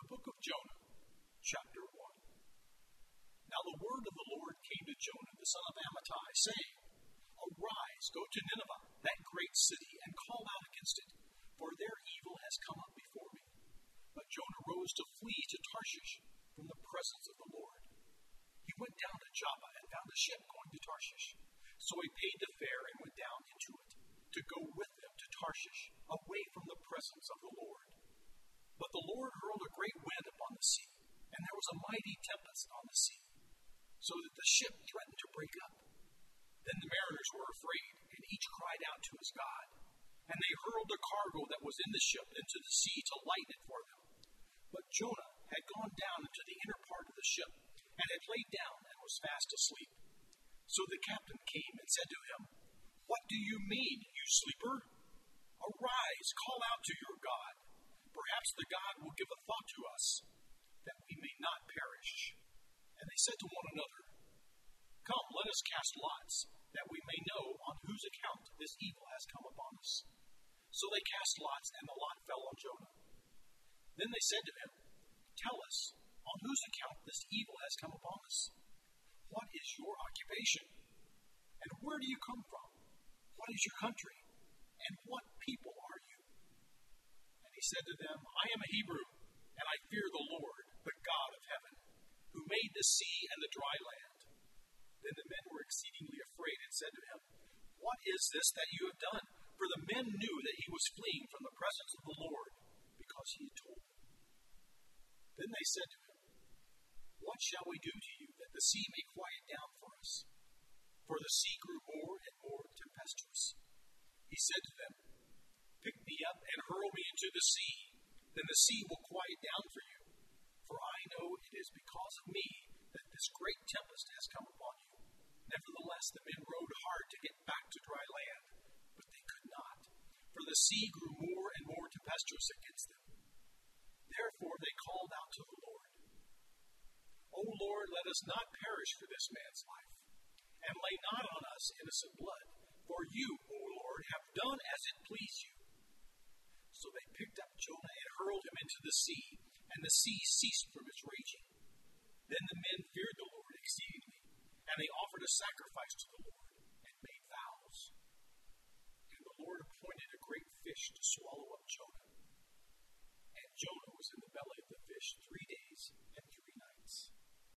The book of Jonah, chapter 1. Now the word of the Lord came to Jonah, the son of Amittai, saying, Arise, go to Nineveh, that great city, and call out against it, for their evil has come up before me. But Jonah rose to flee to Tarshish from the presence of the Lord. He went down to Joppa and found a ship going to Tarshish. So he paid the fare and went down into it, to go with them to Tarshish, away from the presence of the Lord. But the Lord hurled a great wind upon the sea, and there was a mighty tempest on the sea, so that the ship threatened to break up. Then the mariners were afraid, and each cried out to his God. And they hurled the cargo that was in the ship into the sea to lighten it for them. But Jonah had gone down into the inner part of the ship, and had laid down and was fast asleep. So the captain came and said to him, What do you mean, you sleeper? Arise, call out to your God. Perhaps the God will give a thought to us, that we may not perish. And they said to one another, Come, let us cast lots, that we may know on whose account this evil has come upon us. So they cast lots, and the lot fell on Jonah. Then they said to him, Tell us, on whose account this evil has come upon us? What is your occupation? And where do you come from? What is your country? And what people are you? And he said to them, I am a Hebrew, and I fear the Lord, the God of heaven, who made the sea and the dry land. Then the men were exceedingly afraid and said to him, What is this that you have done? For the men knew that he was fleeing from the presence of the Lord, because he had told them. Then they said to him, What shall we do to you, that the sea may quiet down for us? For the sea grew more and more tempestuous. He said to them, Pick me up and hurl me into the sea, then the sea will quiet down for you. For I know it is because of me that this great tempest has come upon you. Nevertheless, the men rowed hard to get back to dry land, but they could not, for the sea grew more and more tempestuous against them. Therefore they called out to the Lord, O Lord, let us not perish for this man's life, and lay not on us innocent blood, for you, O Lord, have done as it pleased you. So they picked up Jonah and hurled him into the sea, and the sea ceased from its raging. Then the men feared the Lord exceedingly, and they offered a sacrifice to the Lord, and made vows. And the Lord appointed a great fish to swallow up Jonah. And Jonah was in the belly of the fish 3 days and